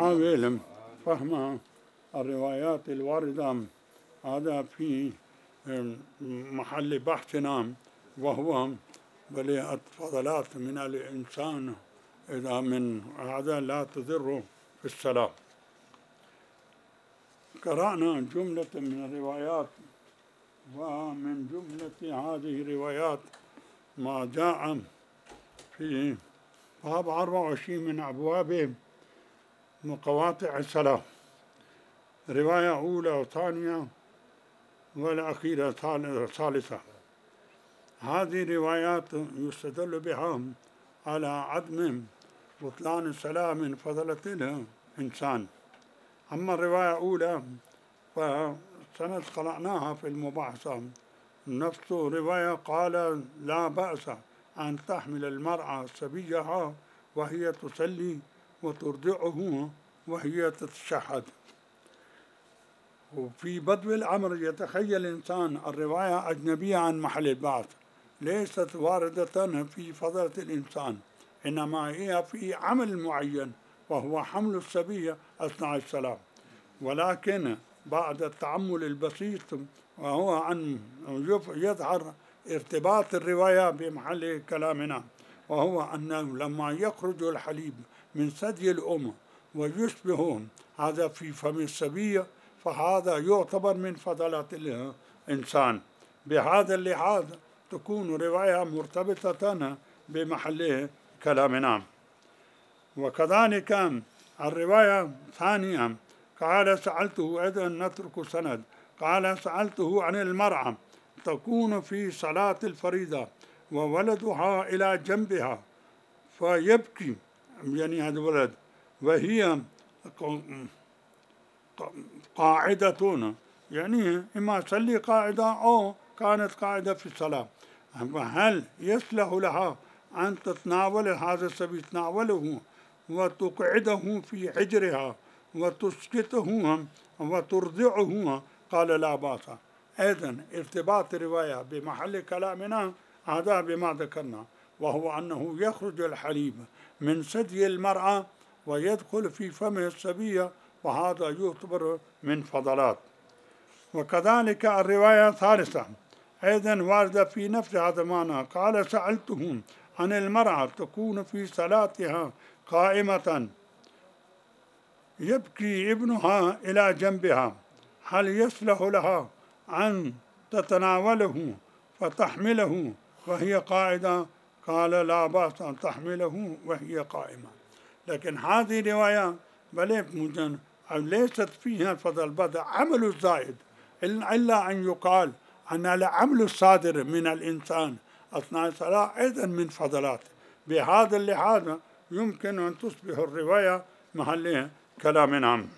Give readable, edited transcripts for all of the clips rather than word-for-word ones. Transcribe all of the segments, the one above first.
نحاول فهم الروايات الواردة هذا في محل بحثنا، وهو الفضلات من الإنسان إذا من هذا لا تضر في الصلاة. قرأنا جملة من الروايات، ومن جملة هذه الروايات ما جاء في باب 24 من أبواب مقاطع الصلاة، رواية أولى وثانية والأخيرة ثالثة. هذه روايات يستدل بها على عدم بطلان الصلاة من فضلة الإنسان. أما الرواية الأولى فسند قرأناها في المباحثة، نفس رواية قال لا بأس أن تحمل المرأة صبيها وهي تصلي وترضعه وهي تتشهد. وفي بدو الأمر يتخيل الإنسان الرواية أجنبية عن محل البعث، ليست واردة في فضلة الإنسان، إنما هي في عمل معين وهو حمل الصبي أثناء الصلاة. ولكن بعد التأمل البسيط وهو أن يظهر ارتباط الرواية بمحل كلامنا، وهو أنه لما يخرج الحليب من ثدي الأم ويشبه هذا في فم الصبي فهذا يعتبر من فضلات الإنسان. بهذا اللحاظ تكون رواية مرتبطة بمحل كلامنا. وكذلك الرواية الثانية قال سألته، إذا نترك سند، قال سألته عن المرأة تكون في صلاة الفريضة وولدها إلى جنبها فيبكي، يعني هذا الولد، وهي قاعدة، يعني إما تصلي قاعدة أو كانت قاعدة في الصلاة، هل يصلح لها أن تتناول هذا الصبي، تناوله وتقعده في حجرها وتسكته وترضعه؟ قال لا بأس. إذن ارتباط الرواية بمحل كلامنا هذا بما ذكرنا، وهو أنه يخرج الحليب من ثدي المرأة ويدخل في فم الصبي، وهذا يعتبر من فضلات. وكذلك الرواية الثالثة أيضا واردة في نفس هذا المعنى، قال سألته عن المرأة تكون في صلاتها قائمة يبكي ابنها إلى جنبها، هل يصلح لها أن تتناوله فتحمله وهي قاعدة؟ قال لا بأس أن تحمله وهي قائمة. لكن هذه الرواية ليست فيها الفضل، بل عمل الزائد، إلا أن يقال أن العمل الصادر من الإنسان أثناء الصلاة أيضا من فضلات. بهذا اللحاظ يمكن أن تصبح الرواية محل كلامنا.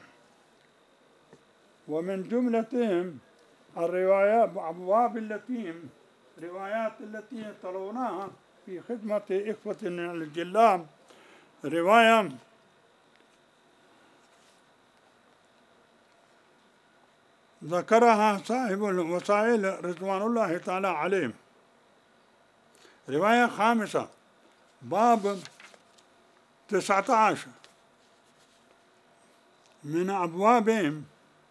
ومن جملتهم الروايات أبواب روايات التي ترونها في خدمة إخوة الجلام، رواية ذكرها صاحب الوسائل رضوان الله تعالى عليه، رواية خامسة باب 19 من أبوابهم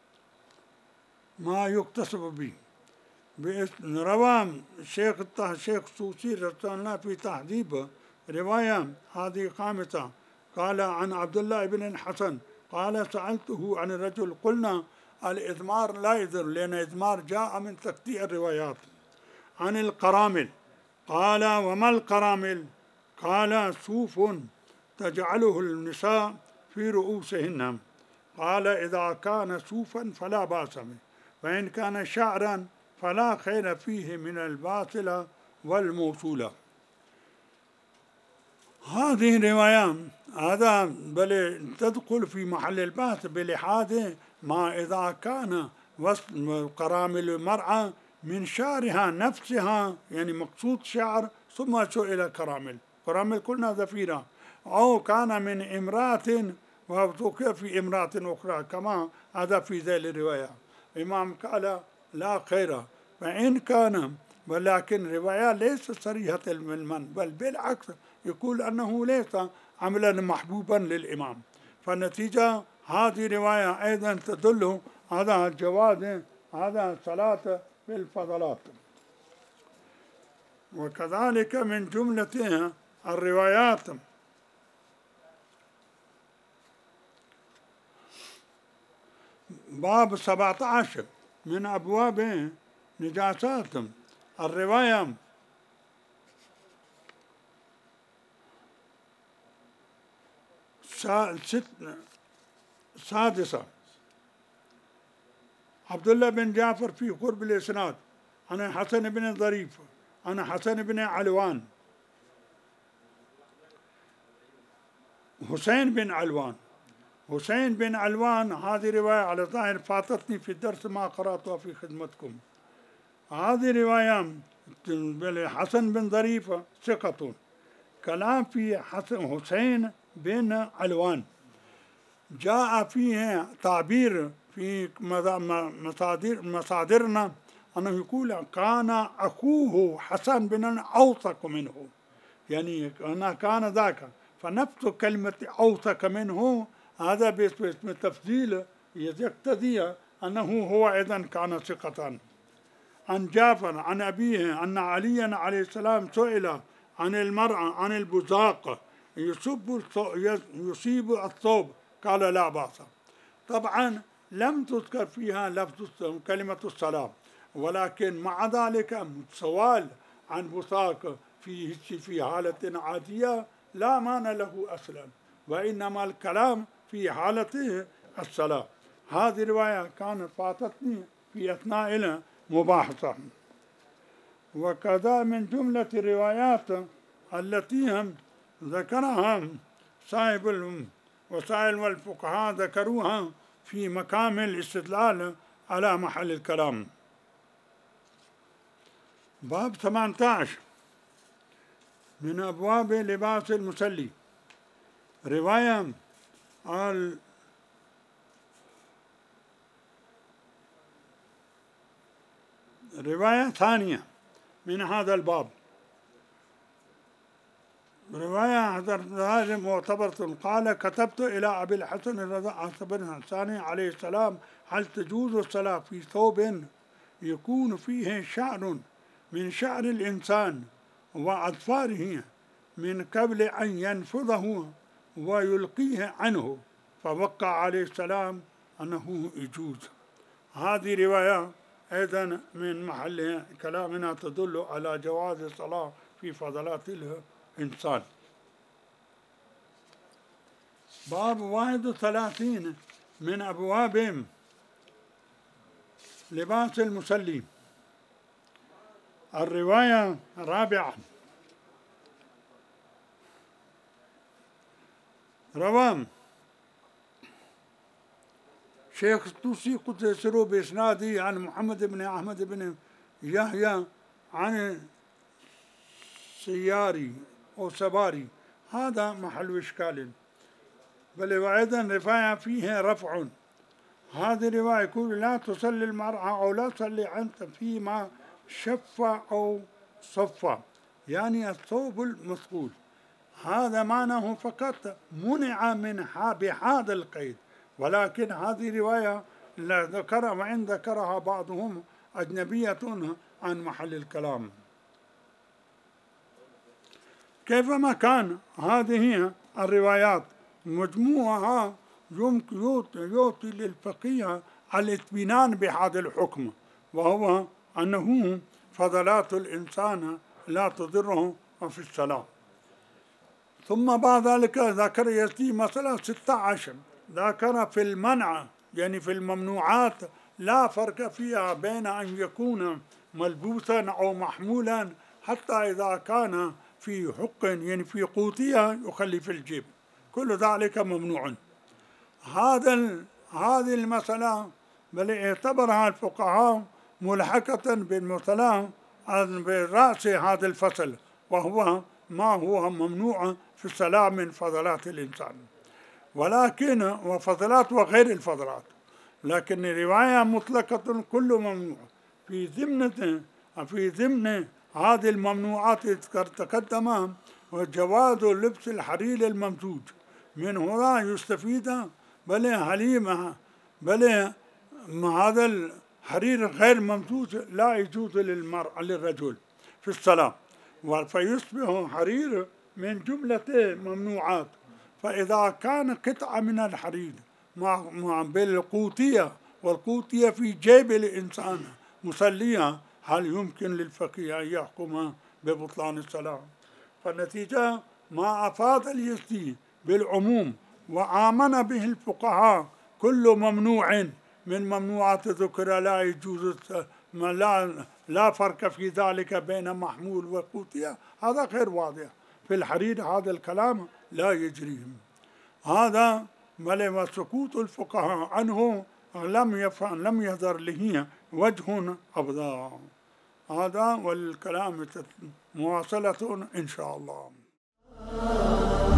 ما يكتسب به. روى الشيخ السوسي رضي الله في تهذيب رواية هذه خامسة، قال عن عبد الله بن الحسن قال سألته عن الرجل، قلنا الإضمار لا يضر لأن الإضمار جاء من تقطيع الروايات، عن القرامل، قال وما القرامل؟ قال صوف تجعله النساء في رؤوسهن، قال إذا كان صوفا فلا بأس به، وإن كان شعرا فلا خير فيه من الباطلة والموصولة. هذه الروايات هذا بل تدخل في محل البحث بلحاظ ما إذا كان قرامل المرأة من شعرها نفسها، يعني مقصود شعر ثم سئل كرامل قلنا ذفيرة، أو كان من امرأة وذكر في امرأة أخرى كما هذا في ذيل الرواية. الإمام قال لا خير، فإن كان، ولكن رواية ليس صريحة المن، بل بالعكس يقول أنه ليس عملا محبوبا للإمام. فالنتيجة هذه رواية أيضا تدل على جواز هذا الصلاة بالفضلات. وكذلك من جملة الروايات باب 17 من أبواب نجاسات. الرواية السادسة عبد الله بن جعفر في قرب الإسناد عن حسن بن ظريف عن حسن بن علوان حسين بن علوان. هذه رواية على ظاهر فاتتني في الدرس ما قرأتها في خدمتكم. هذه رواية حسن بن ظريف ثقة. كلام في حسين بن علوان جاء فيه تعبير في مصادرنا أنه يقول كان أخوه حسن بن أوثق منه، يعني أنا كان ذاك، فنفس كلمة أوثق منه هذا باسم التفضيل يقتضي أنه هو أيضا كان ثقة. عن جعفر عن أبيه أن عليا عليه السلام سئل عن المرأة عن البزاق يصيب الثوب قال لا بأس. طبعا لم تذكر فيها لفظ كلمة الصلاة، ولكن مع ذلك سؤال عن بصاق في حالة عادية لا معنى له أصلا، وإنما الكلام في حالته الصلاة. هذه رواية كانت فاتتني في أثناء المباحثة. وكذا من جملة الروايات التي هم ذكرها صاحب الوسائل والفقهاء ذكروها في مقام الاستدلال على محل الكلام. باب 18 من أبواب لباس المصلي. رواية ثانية من هذا الباب، رواية هذا معتبرة. قال كتبت إلى أبي الحسن الرضا الثاني عليه السلام هل تجوز الصلاة في ثوب يكون فيه شعر من شعر الإنسان وأظفاره من قبل أن ينفضه ويلقيه عنه؟ فوقع عليه السلام أنه يجوز. هذه رواية أيضا من محل كلامنا تدل على جواز الصلاة في فضلات الإنسان. باب 31 من أبواب لباس المصلي. الرواية الرابعة روى شيخ الطوسي قدس سره بإسناده عن محمد بن أحمد بن يحيى عن سياري أو سباري، هذا محل إشكال، بل وأيضا رواية فيه رفع. هذه الرواية يقول لا تصلي المرأة أو لا تصلي أنت فيما شف أو صف، يعني الثوب المثقول. هذا معناه فقط منع منها بهذا القيد، ولكن هذه رواية لا ذكرها، وإن ذكرها بعضهم أجنبية عن محل الكلام. كيفما كان هذه الروايات مجموعها يعطي للفقيه الاطمئنان بهذا الحكم، وهو أنه فضلات الإنسان لا تضره في الصلاة. ثم بعد ذلك ذكر يزيد مسألة 16 ذكر في المنع، يعني في الممنوعات لا فرق فيها بين أن يكون ملبوسا أو محمولا، حتى إذا كان في حق يعني في قوتية يخلي في الجيب، كل ذلك ممنوع. هذه المسألة بل اعتبرها الفقهاء ملحقة بالمثلى برأس هذا الفصل، وهو ما هو ممنوع في الصلاة من فضلات الإنسان، ولكن وفضلات وغير الفضلات، لكن رواية مطلقة كل ممنوع في ضمن هذه الممنوعات تقدم وجواز لبس الحرير الممزوج من هنا يستفيد بل حليمة بل هذا الحرير غير ممسوس لا يجوز للرجل في الصلاة، فيصبح حرير من جملة ممنوعات. فإذا كان قطعة من الحرير بالقوطية والقوطية في جيب الإنسان مصليا، هل يمكن للفقيه أن يحكم ببطلان الصلاة؟ فالنتيجة ما أفاد اليزدي بالعموم وآمن به الفقهاء كل ممنوع من ممنوعات ذكر لا يجوز لا فرق في ذلك بين محمول وقوطية، هذا غير واضح. في الحرير هذا الكلام لا يجري. هذا بل سكوت الفقهاء عنه لم يظهر له وجه أبدا. هذا والكلام مواصلة إن شاء الله.